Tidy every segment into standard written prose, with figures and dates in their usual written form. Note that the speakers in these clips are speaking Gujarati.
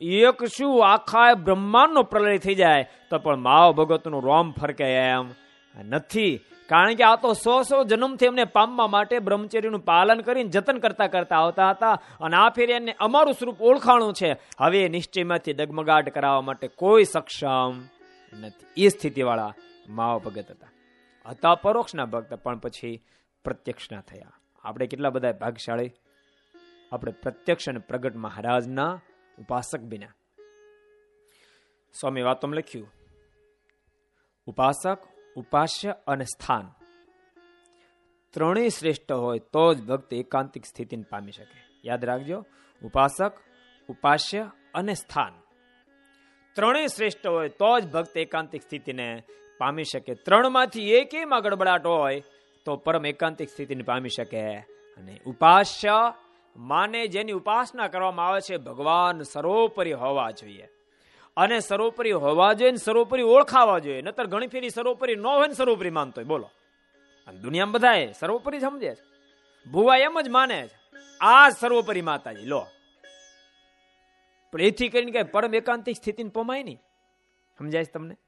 એક શું આખા બ્રહ્માંડનો પ્રલય થઈ જાય તો પણ માવ ભગતનું રોમ ફરકે એમ નથી. કારણ કે આ તો 100 જન્મથી એમને પામવા માટે બ્રહ્મચર્યનું પાલન કરીને જતન કરતા કરતા આવતા હતા. અને આ ફેરી એને અમારું સ્વરૂપ ઓળખાણું છે. હવે નિશ્ચયમાંથી ડગમગાટ કરાવવા માટે કોઈ સક્ષમ નથી. એ સ્થિતિવાળા માવ ભગત હતા પરોક્ષના ભક્ત, પણ પછી પ્રત્યક્ષના થયા. આપણે કેટલા બધા ભાગશાળી, આપણે પ્રત્યક્ષ અને પ્રગટ મહારાજના ઉપાસક બન્યા. સ્વામી વાતોમાં લખ્યું, ઉપાસક, ઉપાસ્ય અને સ્થાન ત્રણેય શ્રેષ્ઠ હોય તો જ ભક્ત એકાંતિક સ્થિતિને પામી શકે. યાદ રાખજો, ઉપાસક, ઉપાસ્ય અને સ્થાન ત્રણેય શ્રેષ્ઠ હોય તો જ ભક્ત એકાંતિક સ્થિતિને પામી શકે. ત્રણમાંથી એકેયમાં ગડબડાટ હોય તો પરમ એકાંતિક સ્થિતિને પામી શકે. અને ઉપાસ્ય માને જેની ઉપાસના કરવામાં આવે છે ભગવાન સર્વોપરી હોવા જોઈએ. અને સર્વોપરી હોવા જોઈએ, સર્વોપરી ઓળખાવા જોઈએ. નતર ઘણી ફેરી સર્વોપરી ન હોય ને સર્વોપરી માનતો હોય. બોલો, દુનિયામાં બધા સર્વોપરી સમજે છે, ભુવા એમ જ માને છે આ સર્વોપરી માતાજી. લો, પણ એથી કરીને કઈ પરમ એકાંતિક સ્થિતિને પમાય નહીં. સમજાય છે તમને?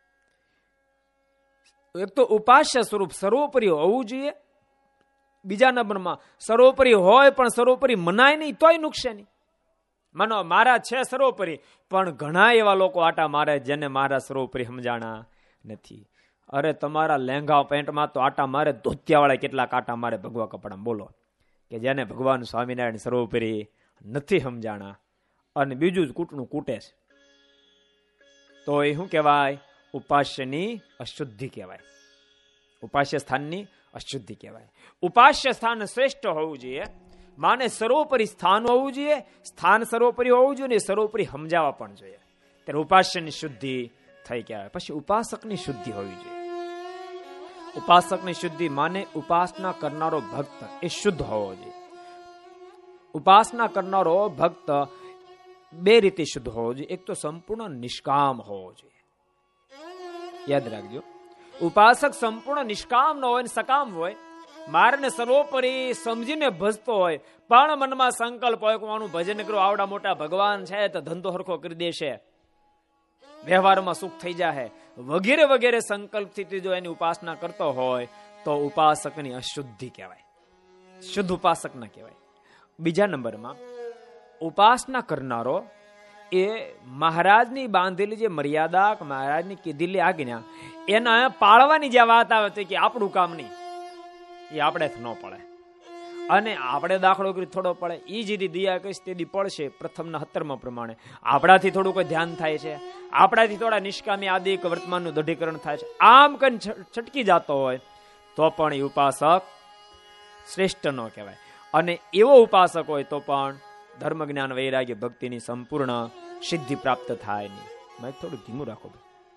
એક તો ઉપાસ્ય સ્વરૂપ સર્વોપરી હોવું જોઈએ. બીજા નંબરમાં સર્વોપરી હોય પણ સર્વોપરી મનાય નહીં તોય નુકસાન નહીં. માનો મારા છે સર્વોપરી, પણ ઘણા એવા લોકો આટા મારે જેને મારા સર્વોપરી સમજાણા નથી. અરે તમારા લેંઘા પેન્ટમાં તો આટા મારે, ધોતિયાવાળા કેટલાક આટા મારે ભગવા કપડામાં. બોલો, કે જેને ભગવાન સ્વામિનારાયણ સર્વોપરી નથી સમજાણા અને બીજું જ કૂટનું કૂટે છે, તો એ શું કહેવાય? ઉપાસ્યની અશુદ્ધિ કહેવાય. ઉપાસ્ય સ્થાનની અશુદ્ધિ કહેવાય. ઉપાસ્ય સ્થાન શ્રેષ્ઠ હોવું જોઈએ. માને સર્વોપરી સ્થાન હોવું જોઈએ, સ્થાન સર્વોપરી હોવું જોઈએ ને સર્વોપરી સમજાવવા પણ જોઈએ. ત્યારે ઉપાસ્યની શુદ્ધિ થઈ કહેવાય. પછી ઉપાસકની શુદ્ધિ હોવી જોઈએ. ઉપાસકની શુદ્ધિ માને ઉપાસના કરનારો ભક્ત એ શુદ્ધ હોવો જોઈએ. ઉપાસના કરનારો ભક્ત બે રીતે શુદ્ધ હોવો જોઈએ. એક તો સંપૂર્ણ નિષ્કામ હોવો જોઈએ. યાદ રાખજો, ઉપાસક સંપૂર્ણ નિષ્કામ ન હોય ને સકામ હોય, મારને સર્વોપરી સમજીને ભજતો હોય, પણ મનમાં સંકલ્પ હોય કે આનું ભજન કરો, આવડા મોટા ભગવાન છે તો ધંધો હરખો કરી દેશે, વ્યવહારમાં સુખ થઈ જાય વગેરે વગેરે સંકલ્પથી જો એની ઉપાસના કરતો હોય તો ઉપાસકની અશુદ્ધિ કહેવાય, શુદ્ધ ઉપાસક ના કહેવાય. બીજા નંબરમાં ઉપાસના કરનારો એ મહારાજની બાંધેલી જે મર્યાદા, મહારાજની કીધેલી આજ્ઞા એના પાળવાની જે વાત આવે છે કે આપણું કામ નહીં, એ આપણે ન પડે. અને આપણે દાખલો કરી થોડો પડે, એ જેથી દિયા કહીશ તે દી પડશે. પ્રથમના 17 પ્રમાણે આપણાથી થોડું કોઈ ધ્યાન થાય છે, આપણાથી થોડા નિષ્કામી આદિ વર્તમાનનું દઢીકરણ થાય છે, આમ કઈ છટકી જતો હોય તો પણ એ ઉપાસક શ્રેષ્ઠ ન કહેવાય. અને એવો ઉપાસક હોય તો પણ ધર્મ જ્ઞાન વૈરાગ્ય ભક્તિની સંપૂર્ણ સિદ્ધિ પ્રાપ્ત થાય નહીં. મેં થોડું ધીમું રાખો.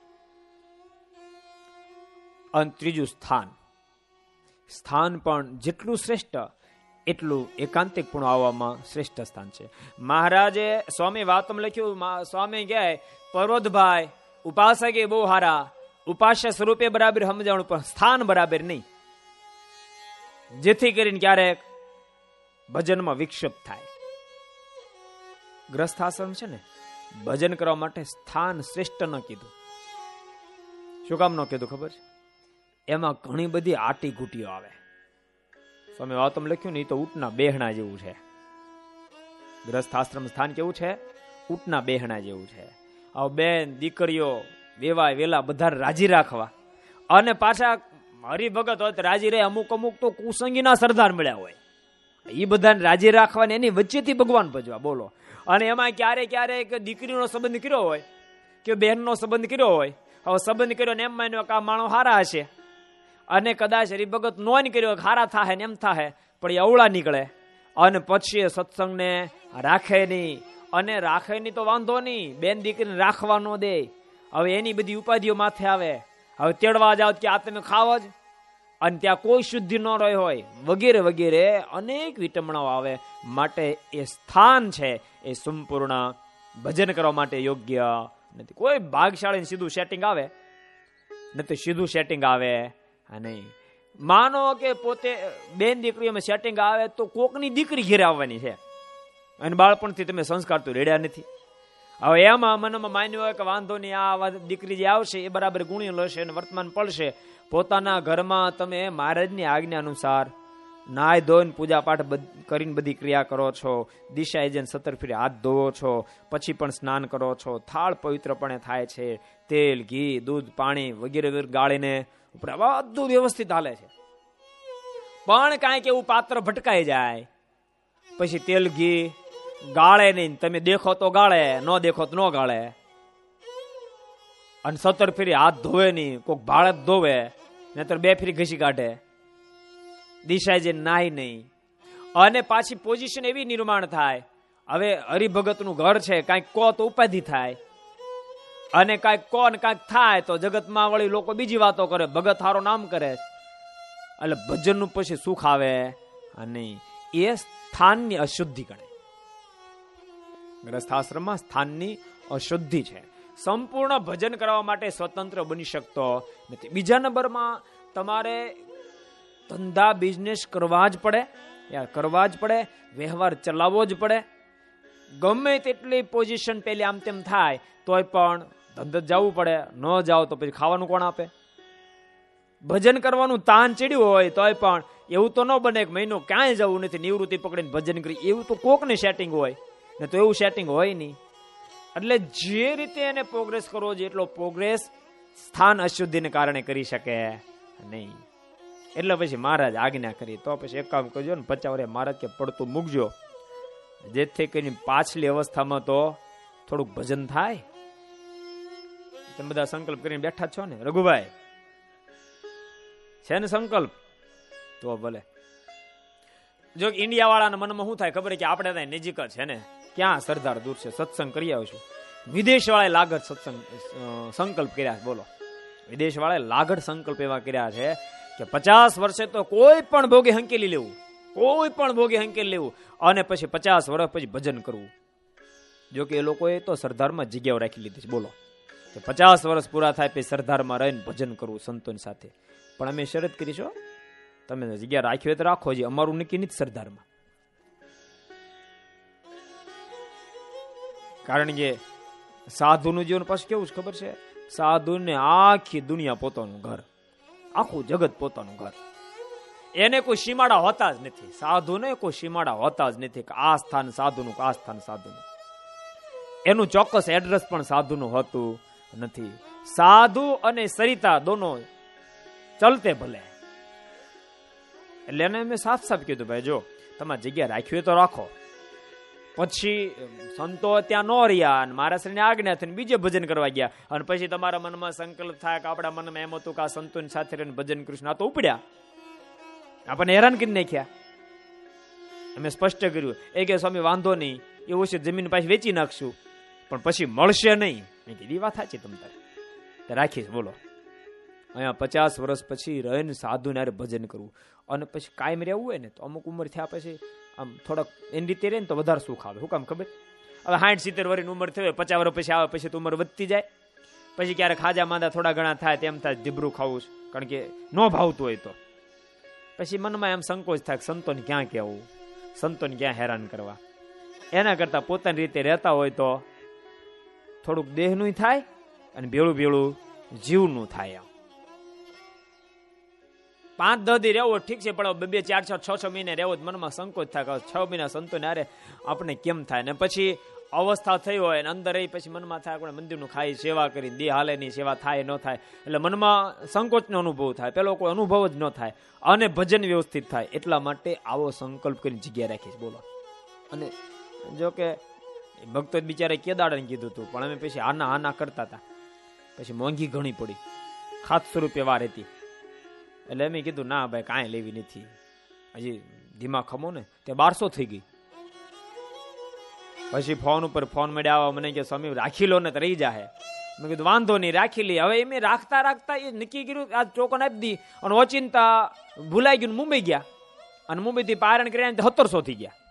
અને ત્રીજું સ્થાન. સ્થાન પણ જેટલું શ્રેષ્ઠ એટલું એકાંતિક પણ આવવામાં શ્રેષ્ઠ સ્થાન છે. મહારાજે સ્વામી વાતમાં લખ્યું, સ્વામી કહે પર્વતભાઈ ઉપાસક એ બહુ હારા, ઉપાસ્ય સ્વરૂપે બરાબર સમજાણું પણ સ્થાન બરાબર નહીં, જેથી કરીને ક્યારેક ભજનમાં વિક્ષેપ થાય. ગ્રસ્થ આશ્રમ છે ને, ભજન કરવા માટે સ્થાન શ્રેષ્ઠ ન કીધું. શું કામ ન કીધું ખબર છે? એમાં ઘણી બધી આટી ઘૂંટીઓ આવે. સ્વામી વાતમાં લખ્યું ને, એ તો ઊંટના બેહણા જેવું છે. ગ્રસ્થ આશ્રમ સ્થાન કેવું છે? ઊંટના બેહણા જેવું છે. હવે બેન દીકરીઓ વેવાય વેલા બધા રાજી રાખવા, અને પાછા હરિભગત હોય તો રાજી રહે. અમુક અમુક તો કુસંગીના સરદાર મળ્યા હોય, એ બધાને રાજી રાખવાની, એની વચ્ચેથી ભગવાન ભજવા. બોલો. અને એમાં ક્યારેક ક્યારેક દીકરીનો સંબંધ કર્યો હોય કે બહેનનો સંબંધ કર્યો હોય. હવે સંબંધ કર્યો ને એમ માન્યો કે આ માણસ હારા હશે, અને કદાચ હરિભગત નો કર્યો હારા થાય ને એમ થાય, પણ એ અવળા નીકળે. અને પછી સત્સંગને રાખે નહીં, અને રાખે નહીં તો વાંધો નહીં, બેન દીકરીને રાખવા ન દે. હવે એની બધી ઉપાધિઓ માથે આવે. હવે તેડવા જાવ કે આ તમે ખાવ જ, અને ત્યાં કોઈ શુદ્ધિ ન રહી હોય વગેરે વગેરે અનેક વિટમણાઓ આવે. માટે એ સ્થાન છે એ સંપૂર્ણ ભજન કરવા માટે યોગ્ય નથી. કોઈ ભાગશાળી સીધું સેટિંગ આવે નથી, સીધું સેટિંગ આવે નહીં. માનો કે પોતે બેન દીકરીઓમાં સેટિંગ આવે તો કોકની દીકરી ઘેરે આવવાની છે, અને બાળપણથી તમે સંસ્કાર તો રેડ્યા નથી, હવે એમાં મનમાં માન્યું હોય કે વાંધો નહીં, આ દીકરી જે આવશે એ બરાબર ગુણી લેશે અને વર્તમાન પડશે. પોતાના ઘરમાં તમે મહારાજની આજ્ઞા અનુસાર નાય ધોઈને પૂજા પાઠ કરીને બધી ક્રિયા કરો છો, દિશા એજન 17 ફેરી હાથ ધોવો છો, પછી પણ સ્નાન કરો છો, થાળ પવિત્રપણે થાય છે, તેલ ઘી દૂધ પાણી વગેરે ગાળીને ઉપર બધું વ્યવસ્થિત હાલે છે. પણ કાંઈક એવું પાત્ર ભટકાઈ જાય, પછી તેલ ઘી ગાળે નહીં, તમે દેખો તો ગાળે, ન દેખો તો ન ગાળે, અને 17 ફેરી હાથ ધોવે નહીં, કોઈક ભાળે ધોવે, નહીતર 2 ફેરી ઘસી કાઢે, દિશા જે નાય નહીં. અને પાછી પોઝિશન એવી નિર્માણ થાય, હવે હરિભગતનું ઘર છે, કાંઈક કો તો ઉપાધિ થાય, અને કાંઈક કો ને કાંઈક થાય તો જગતમાં વળી લોકો બીજી વાતો કરે, ભગત હારો નામ કરે, એટલે ભજનનું પછી સુખ આવે અને એ સ્થાનની અશુદ્ધિ ગણે. ગ્રસ્થાશ્રમમાં સ્થાનની અશુદ્ધિ છે. સંપૂર્ણ ભજન કરવા માટે સ્વતંત્ર બની શકતો નથી. બીજા નંબરમાં તમારે ધંધા બિઝનેસ કરવા જ પડે, કરવા જ પડે, વ્યવહાર ચલાવવો જ પડે. ગમે તેટલી પોઝિશન પેલી આમ તેમ થાય તોય પણ ધંધે જવું પડે, ન જાઓ તો પછી ખાવાનું કોણ આપે? ભજન કરવાનું તાન ચડ્યું હોય તોય પણ એવું તો ન બને કે મહિનો ક્યાંય જવું નથી, નિવૃત્તિ પકડીને ભજન કરી, એવું તો કોકને સેટિંગ હોય ને, તો એવું સેટિંગ હોય નહીં. એટલે જે રીતે એને પ્રોગ્રેસ કરવો જોઈએ એટલો પ્રોગ્રેસ સ્થાન અશુદ્ધિને કારણે કરી શકે નહીં. એટલે પછી મહારાજ આજ્ઞા કરી, તો પછી એક કામ કરજો ને, 50 વર્ષે મહારાજ કે પડતું મૂકજો, જેથી કરીને પાછલી અવસ્થામાં તો થોડુંક ભજન થાય. તમે બધા સંકલ્પ કરીને બેઠા છો ને રઘુભાઈ? છે ને સંકલ્પ? તો ભલે. જો ઇન્ડિયા વાળાના મનમાં શું થાય ખબર કે આપણે ત્યાં નજીક જ છે ને, ક્યાં સરદાર દૂર છે, સત્સંગ કરી આવીશું. વિદેશ વાળાએ લાગડ સત્સંગ સંકલ્પ કર્યા છે. બોલો, વિદેશ વાળાએ લાગડ સંકલ્પ એવા કર્યા છે કે 50 વર્ષે તો કોઈ પણ ભોગે હંકેલી લેવું, કોઈ પણ ભોગે હંકેલી લેવું, અને પછી 50 વર્ષ પછી ભજન કરવું. જો કે એ લોકોએ તો સરદારમાં જગ્યાઓ રાખી લીધી છે. બોલો, કે 50 વર્ષ પૂરા થાય પછી સરદારમાં રહીને ભજન કરવું સંતોની સાથે. પણ અમે શરત કરીશું, તમે જગ્યા રાખી હોય તો રાખો, જે અમારું નક્કી નથી સરદારમાં. કારણ કે સાધુનું જીવન પાછું કેવું છે ખબર છે? સાધુને આખી દુનિયા પોતાનું ઘર, આખું જગત પોતાનું ઘર. એને કોઈ સીમાડા હોતા જ નથી. સાધુને કોઈ સીમાડા હોતા જ નથી કે આ સ્થાન સાધુનું, આ સ્થાન સાધુનું. એનું ચોક્કસ એડ્રેસ પણ સાધુનું હોતું નથી. સાધુ અને સરિતા દોનો ચલતે ભલે. એટલે એને મેં સાફ સાફ કીધું, ભાઈ જો તમારે જગ્યા રાખી હોય તો રાખો. પછી સંતો ત્યાં ન રહ્યા અને મહારાજની આજ્ઞા થઈને બીજે ભજન કરવા ગયા, અને પછી તમારા મનમાં સંકલ્પ થાય કે આપણા મનમાં એમ હતું કે આ સંતોની સાથે રહીને ભજન કૃષ્ણ, આ તો ઉપડ્યા, આપણને હેરાન કરી નાખ્યા. અમે સ્પષ્ટ કર્યું, એ કે સ્વામી વાંધો નહીં, એવું છે જમીન પાછી વેચી નાખશું, પણ પછી મળશે નહીં. મેં કીધી વાત સાચી, તમ તારે રાખીશ. બોલો, અહીંયા 50 વર્ષ પછી રહીને સાધુ ને ભજન કરવું, અને પછી કાયમ રહેવું હોય ને તો અમુક ઉંમર થયા પછી આમ થોડાક એની રીતે રહે ને તો વધારે સુખ આવે. શું કામ ખબર? હવે 60-70 વર્ષની ઉંમર થઈ હોય, 50 વર્ષ પછી આવે પછી તો ઉંમર વધતી જાય, પછી ક્યારેક ખાજા માંદા થોડા ઘણા થાય તેમ થાય ધીબરું ખાવું, કારણ કે ન ભાવતું હોય તો પછી મનમાં એમ સંકોચ થાય સંતોને ક્યાં કહેવું, સંતોને ક્યાં હેરાન કરવા. એના કરતા પોતાની રીતે રહેતા હોય તો થોડુંક દેહનું થાય અને ભેળું ભેળું જીવનું થાય. 5-10 દી રહેવો ઠીક છે, પણ 2, 4, 6 મહિને રહેવો મનમાં સંકોચ થાય, 6 મહિના સંતોને અરે આપણે કેમ થાય. ને પછી અવસ્થા થઈ હોય અને અંદર રહી પછી મનમાં થાય આપણે મંદિરનું ખાઈ સેવા કરી, દેહ હાલે ની સેવા થાય ન થાય, એટલે મનમાં સંકોચનો અનુભવ થાય, પેલો કોઈ અનુભવ જ ન થાય, અને ભજન વ્યવસ્થિત થાય. એટલા માટે આવો સંકલ્પ કરીને જગ્યા રાખીશ. બોલો, અને જો કે ભક્તો બિચારે કેદાડાને કીધું હતું, પણ અમે પછી આના કરતા હતા, પછી મોંઘી ઘણી પડી, 700 રૂપિયા વાર હતી. એટલે મેં કીધું ના ભાઈ કાંઈ લેવી નથી, હજી ધીમા ખમો ને, તે 1200 થઈ ગઈ. પછી ફોન ઉપર ફોન મળ્યા, મને કે સ્વામી રાખી લો ને તો રહી જાહે. મેં કીધું વાંધો નહીં, રાખી લી. હવે એમ રાખતા રાખતા એ નક્કી કર્યું આ ચોકન આપી દી, અને ઓચિંતા ભૂલાઈ ગયું, મુંબઈ ગયા, અને મુંબઈ થી પારણ કર્યા 1700 થઈ ગયા.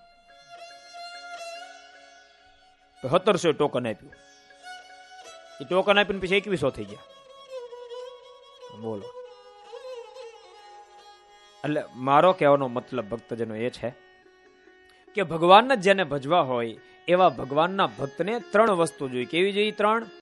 1700 ટોકન આપ્યું, એ ટોકન આપીને પછી 2100 થઈ ગયા. બોલો, એટલે મારો કહેવાનો મતલબ ભક્તજનો એ છે કે ભગવાનને જેને ભજવા હોય એવા ભગવાનના ભક્તને ત્રણ વસ્તુ જોઈએ. કેવી જોઈએ? ત્રણ.